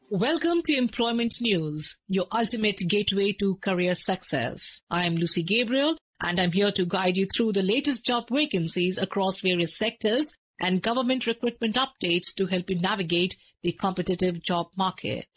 Welcome to Employment News, your ultimate gateway to career success. I am Lucy Gabriel and I'm here to guide you through the latest job vacancies across various sectors and government recruitment updates to help you navigate the competitive job market.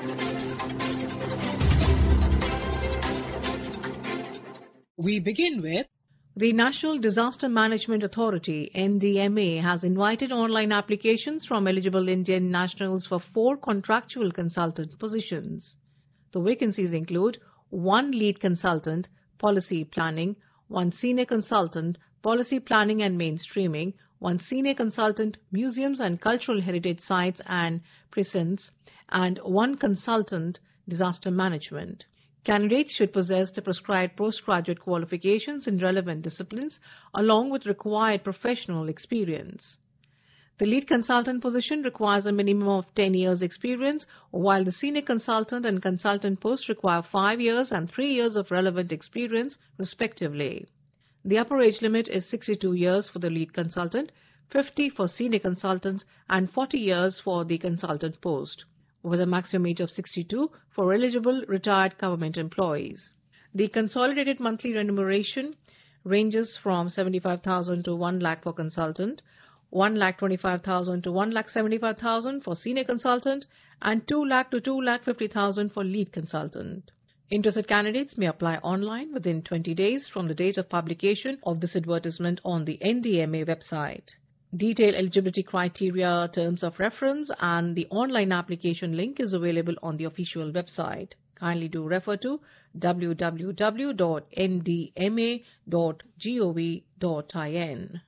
We begin with the National Disaster Management Authority, NDMA, has invited online applications from eligible Indian nationals for 4 contractual consultant positions. The vacancies include 1 lead consultant, policy planning, 1 senior consultant, policy planning and mainstreaming, 1 senior consultant, museums and cultural heritage sites and precincts, and 1 consultant, disaster management. Candidates should possess the prescribed postgraduate qualifications in relevant disciplines along with required professional experience. The lead consultant position requires a minimum of 10 years experience, while the senior consultant and consultant post require 5 years and 3 years of relevant experience respectively. The upper age limit is 62 years for the lead consultant, 50 for senior consultants and 40 years for the consultant post, with a maximum age of 62 for eligible retired government employees. The consolidated monthly remuneration ranges from 75,000 to 1 lakh for consultant, 1,25,000 to 1,75,000 for senior consultant, and 2 lakh to 2,50,000 for lead consultant. Interested candidates may apply online within 20 days from the date of publication of this advertisement on the NDMA website. Detailed eligibility criteria, terms of reference and the online application link is available on the official website. Kindly do refer to www.ndma.gov.in.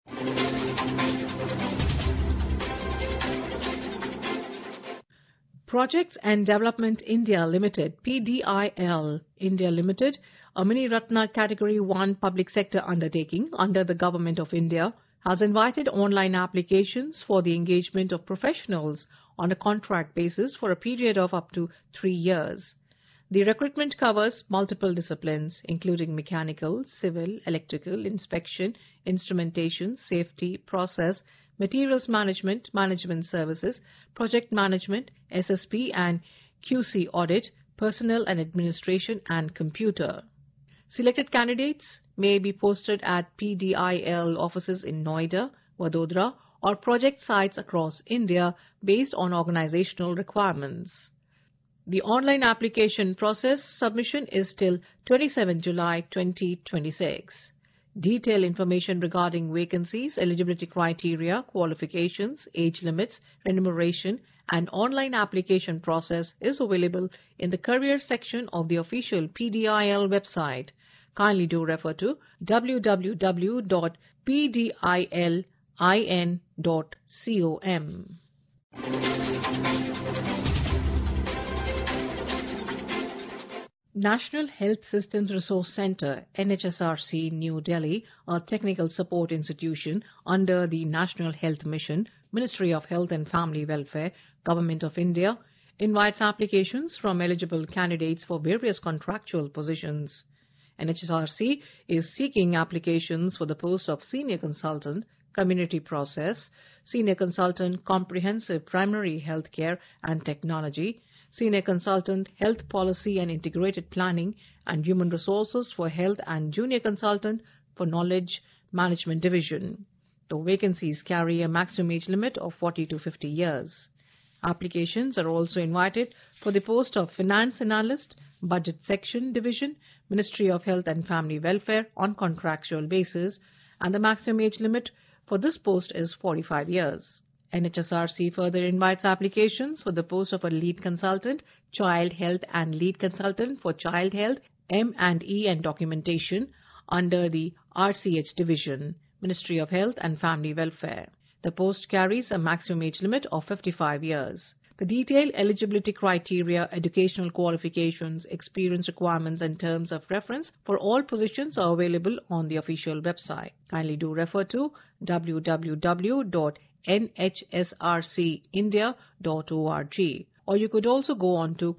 Projects and Development India Limited, PDIL India Limited, a Mini Ratna Category 1 public sector undertaking under the Government of India, has invited online applications for the engagement of professionals on a contract basis for a period of up to 3 years. The recruitment covers multiple disciplines, including mechanical, civil, electrical, inspection, instrumentation, safety, process, materials management, management services, project management, SSP and QC audit, personnel and administration, and computer. Selected candidates may be posted at PDIL offices in Noida, Vadodara or project sites across India based on organizational requirements. The online application process submission is till 27 July 2026. Detailed information regarding vacancies, eligibility criteria, qualifications, age limits, remuneration and online application process is available in the career section of the official PDIL website. Kindly do refer to www.pdilin.com. National Health Systems Resource Centre, NHSRC, New Delhi, a technical support institution under the National Health Mission, Ministry of Health and Family Welfare, Government of India, invites applications from eligible candidates for various contractual positions. NHSRC is seeking applications for the post of Senior Consultant, Community Process, Senior Consultant, Comprehensive Primary Healthcare and Technology, Senior Consultant, Health Policy and Integrated Planning and Human Resources for Health and Junior Consultant for Knowledge Management Division. The vacancies carry a maximum age limit of 40 to 50 years. Applications are also invited for the post of Finance Analyst, Budget Section Division, Ministry of Health and Family Welfare on contractual basis, and the maximum age limit for this post is 45 years. NHSRC further invites applications for the post of a lead consultant, child health and lead consultant for child health, M&E and documentation under the RCH division, Ministry of Health and Family Welfare. The post carries a maximum age limit of 55 years. The detailed eligibility criteria, educational qualifications, experience requirements and terms of reference for all positions are available on the official website. Kindly do refer to www.nhsrcindia.org, or you could also go on to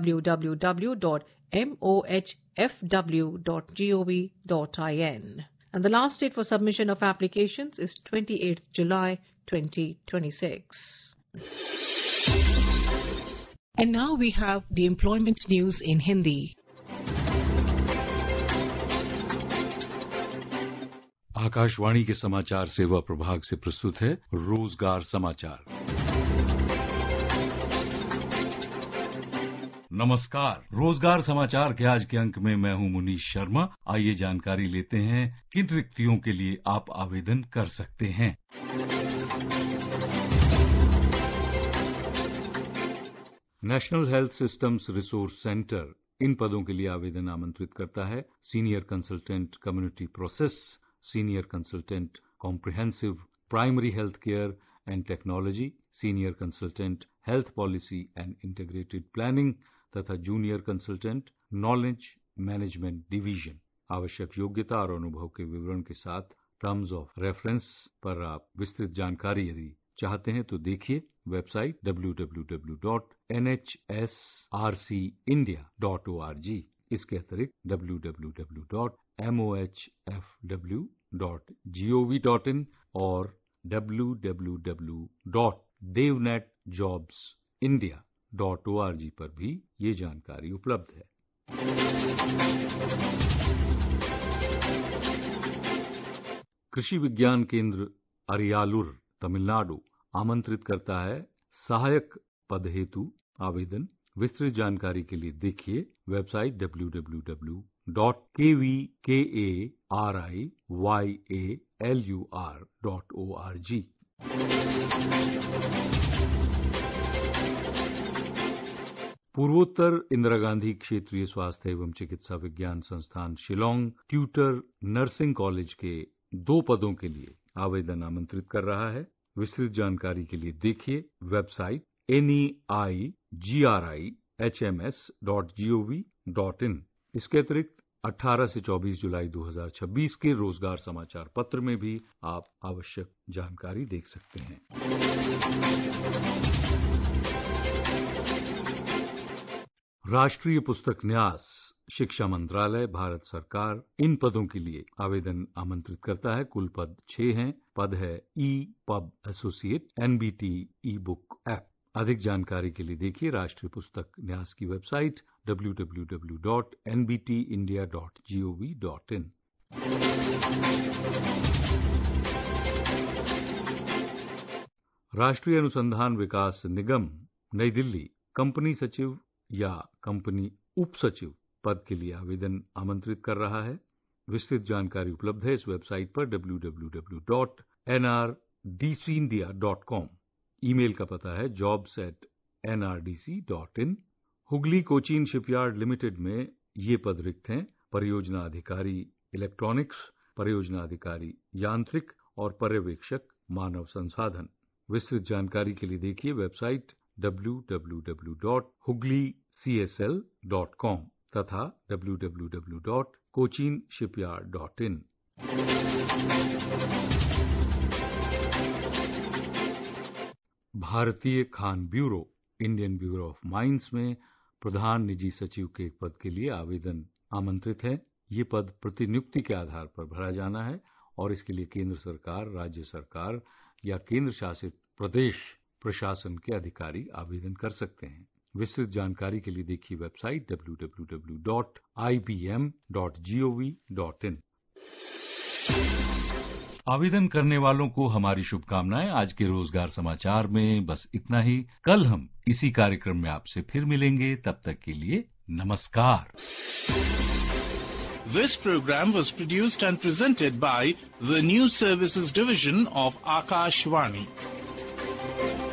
www.mohfw.gov.in. And the last date for submission of applications is 28th July 2026. And now we have the employment news in Hindi. Akashvani के समाचार सेवा प्रभाग से प्रस्तुत है रोजगार समाचार। नमस्कार, रोजगार समाचार के आज के अंक में मैं हूं मुनीश शर्मा। आइए जानकारी लेते हैं किन रिक्तियों के लिए आप आवेदन कर सकते हैं। National health systems resource centre इन पदों के लिए आवेदन आमंत्रित करता है। Senior consultant community process, senior consultant comprehensive primary health care and technology, senior consultant health policy and integrated planning तथा junior consultant knowledge management division. आवश्यक योग्यता और अनुभव के विवरण के साथ टर्म्स ऑफ रेफरेंस पर आप विस्तृत जानकारी यदि चाहते हैं तो देखिए वेबसाइट www.nhsrcindia.org। इसके अतिरिक्त www.mohfw.gov.in और www.devnetjobsindia.org पर भी ये जानकारी उपलब्ध है। कृषि विज्ञान केंद्र अरियालुर तमिलनाडु आमंत्रित करता है सहायक पद हेतु आवेदन। विस्तृत जानकारी के लिए देखिए वेबसाइट www.kvkariyalur.org। पूर्वोत्तर इंदिरा गांधी क्षेत्रीय स्वास्थ्य एवं चिकित्सा विज्ञान संस्थान शिलोंग ट्यूटर नर्सिंग कॉलेज के 2 पदों के लिए आवेदन आमंत्रित कर रहा है। विस्तृत जानकारी के लिए देखिए वेबसाइट neigriHMS.gov.in। इसके अतिरिक्त 18 से 24 जुलाई 2026 के रोजगार समाचार पत्र में भी आप आवश्यक जानकारी देख सकते हैं। राष्ट्रीय पुस्तक न्यास शिक्षा मंत्रालय भारत सरकार इन पदों के लिए आवेदन आमंत्रित करता है। कुल पद 6 हैं। पद है e pub associate NBT e book app. अधिक जानकारी के लिए देखिए राष्ट्रीय पुस्तक न्यास की वेबसाइट www.nbtindia.gov.in। राष्ट्रीय अनुसंधान विकास निगम नई दिल्ली कंपनी सचिव या कंपनी उप सचिव पद के लिए आवेदन आमंत्रित कर रहा है। विस्तृत जानकारी उपलब्ध है इस वेबसाइट पर www.nrdcindia.com। ईमेल का पता है jobs@nrdc.in। Hooghly Cochin shipyard limited में ये पद रिक्त हैं। परियोजना अधिकारी इलेक्ट्रॉनिक्स, परियोजना अधिकारी यांत्रिक और पर्यवेक्षक मानव संसाधन। विस्तृत जानकारी के लिए देखिए वेबसाइट www.huglycsl.com तथा www.cochinshipyard.in। भारतीय खान bureau Indian bureau of mines में प्रधान निजी सचिव के एक पद के लिए आवेदन आमंत्रित है। ये पद प्रतिनियुक्ति के आधार पर भरा जाना है और इसके लिए केंद्र सरकार, राज्य सरकार या केंद्र शासित प्रदेश प्रशासन के अधिकारी आवेदन कर सकते हैं। विस्तृत जानकारी के लिए देखिए वेबसाइट www.ibm.gov.in। आवेदन करने वालों को हमारी शुभकामनाएं। आज के रोजगार समाचार में बस इतना ही। कल हम इसी कार्यक्रम में आपसे फिर मिलेंगे। तब तक के लिए नमस्कार। This program was produced and presented by the News Services Division of Akashvani.